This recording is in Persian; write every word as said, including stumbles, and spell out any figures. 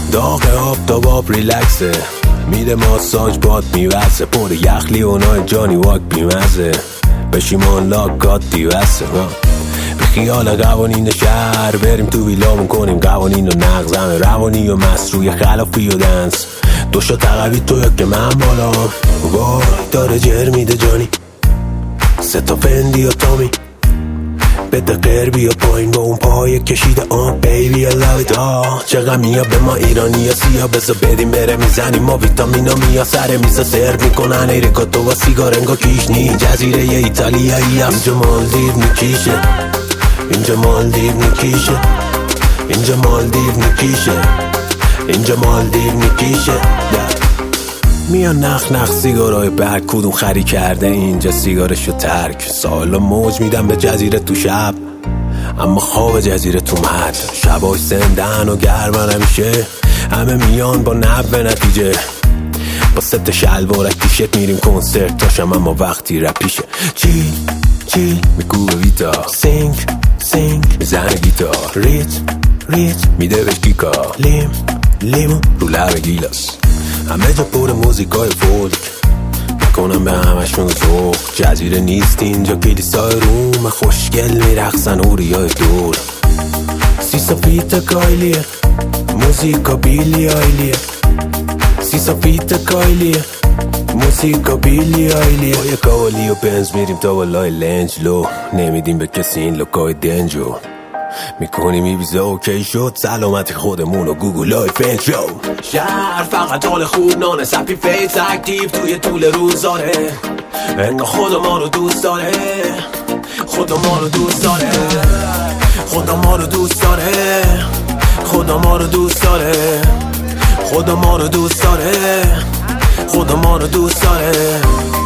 داغ آب تا باب ریلکسه، میره ماساژ باد میوسه، پر یخلی اونای جانی واک بیمزه، بشیمان لاکات دیوسه. به خیال قوانین شهر بریم تو ویلامون کنیم قوانین و نقضمه، روانی و مسروی خلافی و دنس، دوشا تقوی تو یا که من بالا وای داره جر میده جانی، سه تا فندی و تامی بده قربی و پایین با اون پای کشیده آن بیبی I love it. آه چقدر میاد به ما ایرانی یا سیا، بزا بریم بره میزنیم ما ویتامین و میا، سر میزا سرو میکنن ایرکاتو و سیگار انگا کیشنی، جزیره ی ایتالیایی هم اینجا مالدیو میکیشه، اینجا مالدیو میکیشه، اینجا مالدیو میکیشه، اینجا مالدیو میکیشه. میان نخ نخ سیگارای برگ کدوم خری کرده اینجا سیگارشو ترک، سالا موج میدم به جزیره تو شب اما خواب جزیره تو مد، شبای سندن و گرمن همیشه همه میان با نب به نتیجه، با ست شلوارک تیشت میریم کنسرت تاشم اما وقتی رپیشه، چی چی میگوه ویتا، سینگ سینگ میزنه گیتار، ریت ریت میده بهش گیکا، لیم لیمو رو لب گیلاس، همه جا پر موزیکای فولک میکنم به همشون ذوق، جزیره نیست اینجا کلیسای روم، خوشگل میرقصن اوریای دور، سیسا فیتا کایلیه موزیکا بیلی آیلیه، سیسا فیتا کایلیه موزیکا بیلی آیلیه، با یه کاوالی و بنز میریم تا والای لنجلو، نمیدیم به کسی این لوکای دنجو، میکنیم ای ویزا اوکی شد، سلامتی خودمون و گوگل های فنج شو، شهر فقط حال خوب نانه سپی فیس اکتیو توی طول روزاره، انگا خدا ما رو دوست داره، خدا ما رو دوست داره، خدا ما رو دوست داره، خدا ما رو دوست داره، خدا ما رو دوست داره، خدا ما رو دوست داره.